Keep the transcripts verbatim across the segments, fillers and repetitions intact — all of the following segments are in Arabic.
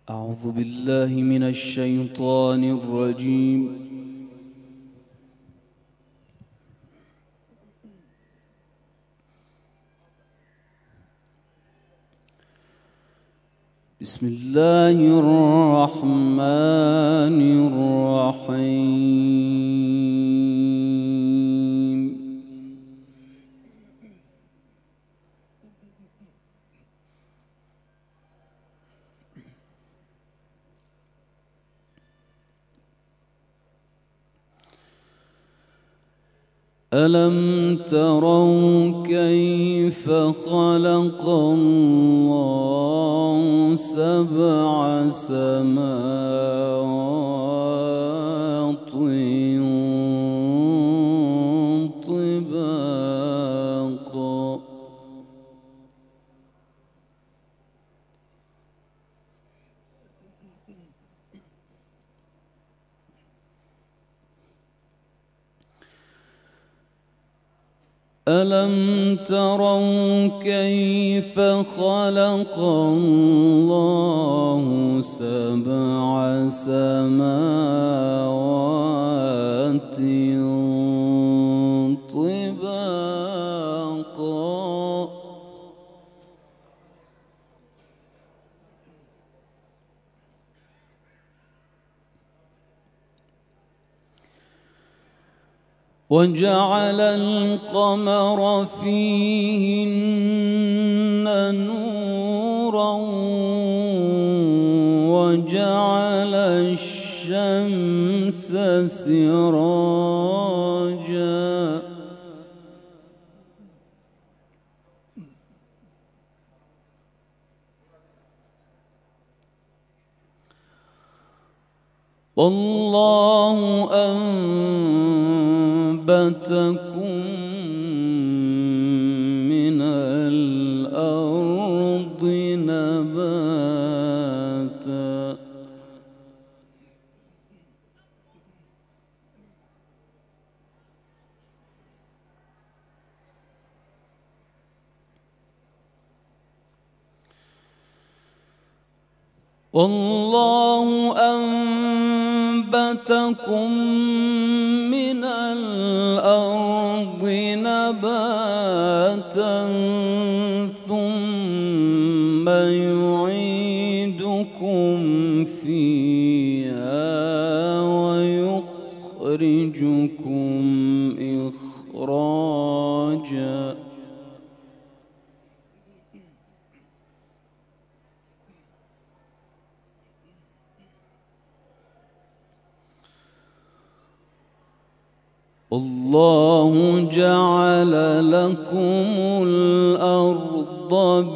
أعوذ بالله من الشيطان الرجيم. بسم الله الرحمن الرحيم. ألم تروا كيف خلق الله سبع سماوات طباقا ألم تروا كيف خلق الله سبع سماوات طباقا وجعل القمر فيهن نورا وجعل الشمس سراجا والله أنبتكم من الأرض نباتا والله أنبتكم من الأرض نباتا ثم يعيدكم فيها ويخرجكم إخراجا الله جعل لكم الأرض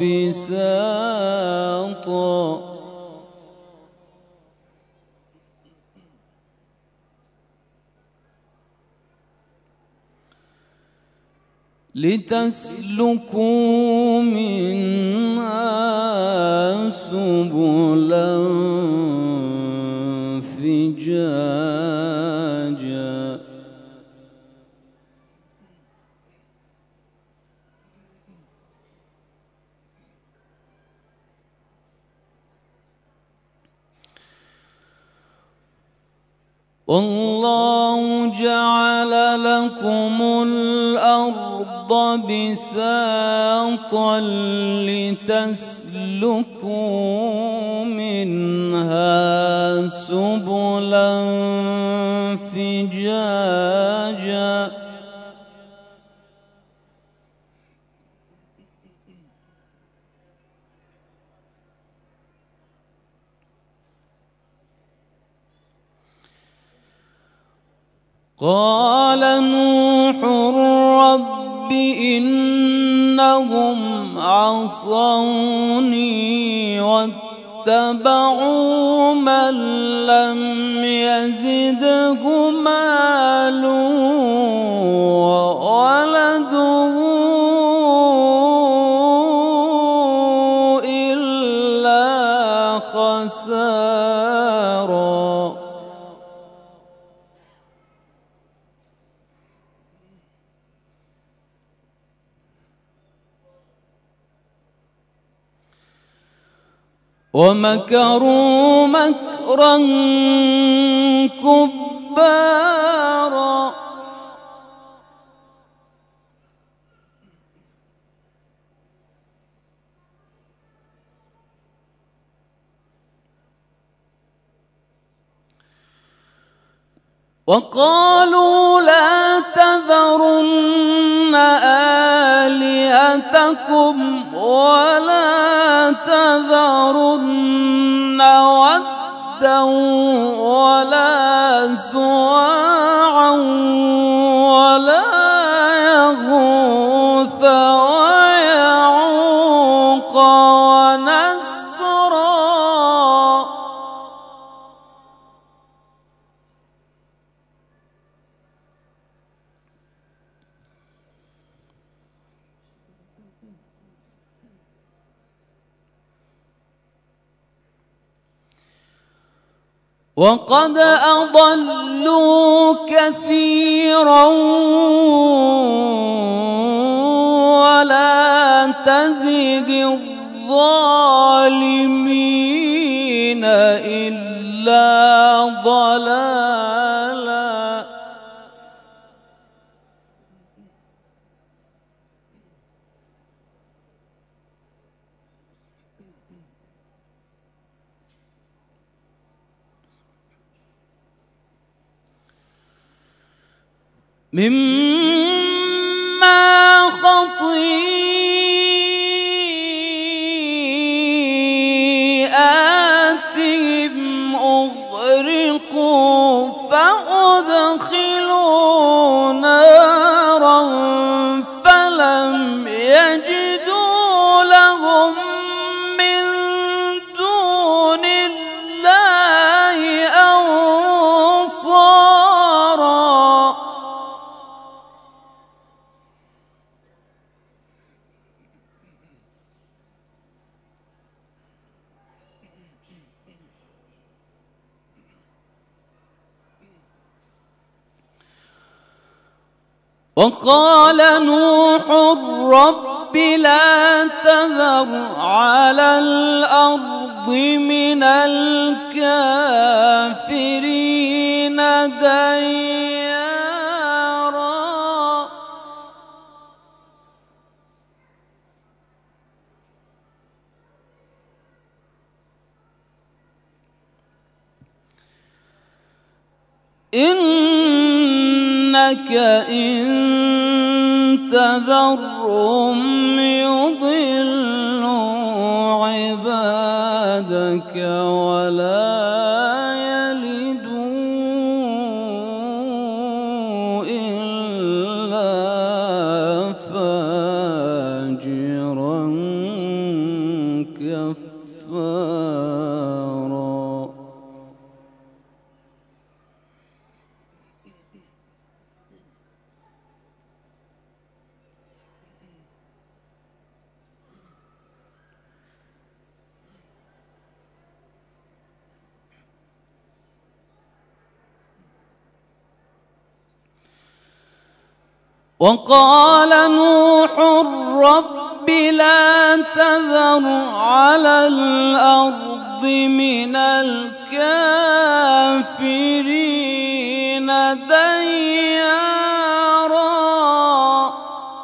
بساطا لتسلكوا منها سبلا فجاجا والله جعل لكم الأرض بساطا لتسلكوا منها سبلا فجاجا قال نوح رب إنهم عصوني واتبعوا من لم يزده ماله وولده إلا خسارا ومكروا مكرا كبارا وقالوا لا تذرن آلهتكم ولا تذرن ودا ولا سواعا ولا يغوث ويعوق ونسرا وقد أضلوا كثيرا ولا تزد الظالمين إلا ضلالا مما خطيئاتهم أغرقوا فأدخلوا نارا فلم يجدوا لهم من دون الله أنصارا وقال نوح رب لا تذر على الأرض من الكافرين ديارا إنك إن تذرهم يضلوا عبادك ولا يلدوا إلا فاجرا كفارا وقال نوح رب لا تذر على الأرض من الكافرين ديارا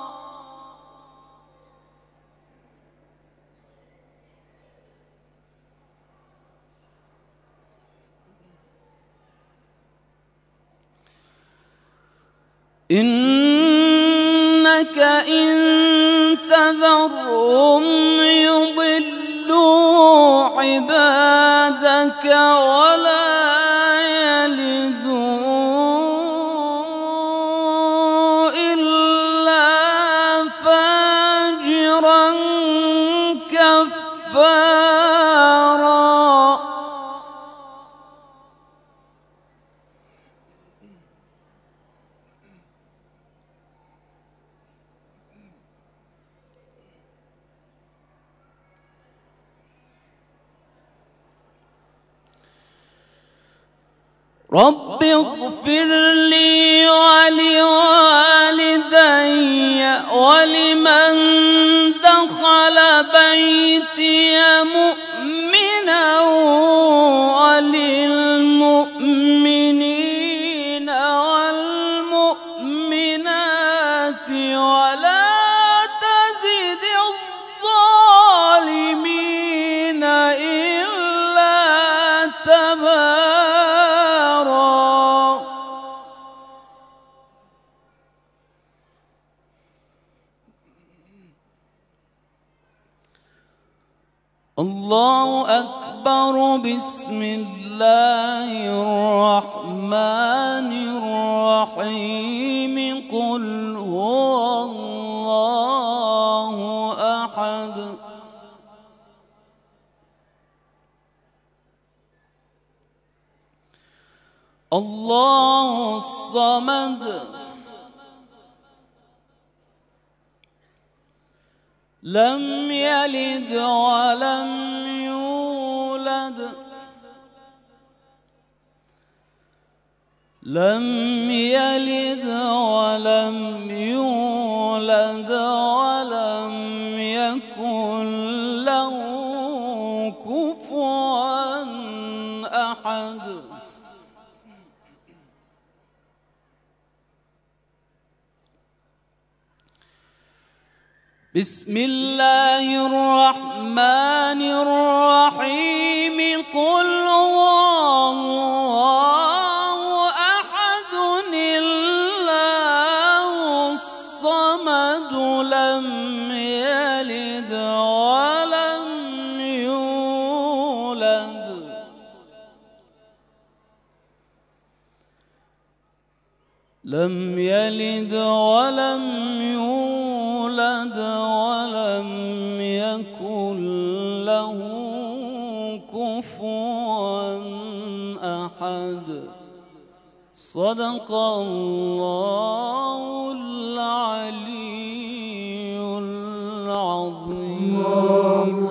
إنك إن تذرهم يضلوا عبادك ولا يلدوا إلا فاجرا كفارا رب اغفر لي ولوالدي ولمن دخل بيتي مؤمنا الله أكبر. بسم الله الرحمن الرحيم. قل هو الله أحد الله الصمد لم يلد ولم يولد لم يلد ولم يولد ولم يكن له كفوا أحد. بسم الله الرحمن الرحيم. قل هو الله أحد الله الصمد لم يلد ولم يولد لم يلد ولم يولد ولم يكن له كفوا أحد. صدق الله العلي العظيم.